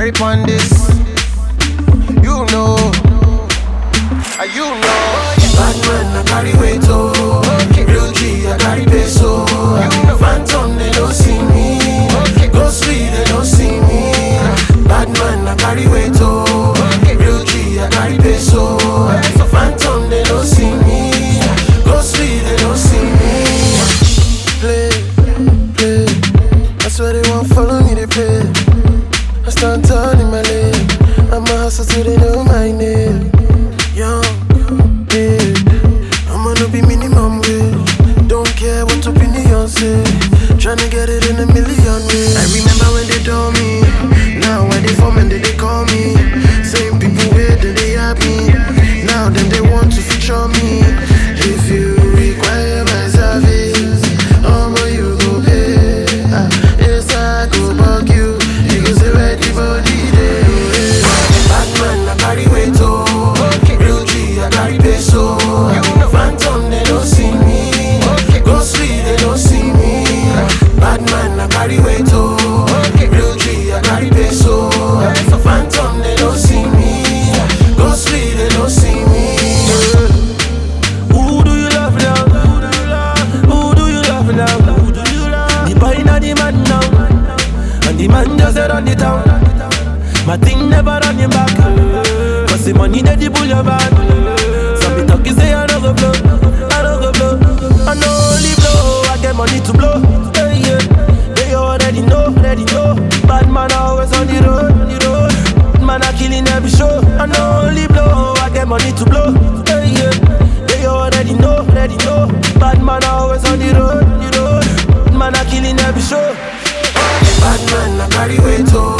carry on this. You know, you know. Bad man, I carry weight, oh. Real G, I carry peso. Phantom, they don't see me. Go sweet, they don't see me. Bad man, I carry weight, oh. Real G, I carry peso. Phantom, they don't see me. Go sweet, they don't see me. Play, play. I swear they won't follow me, they play. I stand tall in my lane. I'm a hustle till they know my name. Young, big, I'm gonna be minimum wage. Don't care what opinion say. Tryna get it in a million ways. I remember when they told me. Now when they form and they call me. Same people where they have me. Now then they want to feature me. If you require my service, you go pay. Yes, I go bug you. You go say ready body day. Bad man, I carry weight, oh. Real G, I carry peso. Phantom, they don't see me. Go sweet, they don't see me. Bad man, I carry weight, oh. Real G, I carry peso. Phantom, they don't see me. Go sweet, they don't see me. Who do you love now? Who do you love now? The boy not the man now, and the man just run the town. My thing never run him back, cause the money that the boulevard. Some be talking say I don't go blow, I don't go blow. I know only blow, I get money to blow. Hey, yeah. They already know, bad man always on the road, man are killing every show. I know only blow, I get money to blow. Hey, yeah. They already know, bad man always on the road, man are killing every show. Bad man, I carry weight, oh.